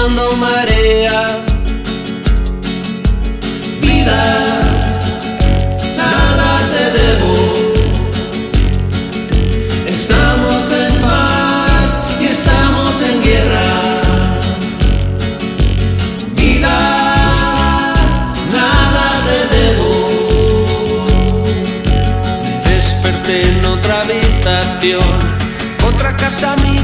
formando marea. Vida, nada te debo. Estamos en paz y estamos en guerra. Vida, nada te debo. Me desperté en otra habitación, otra casa mía.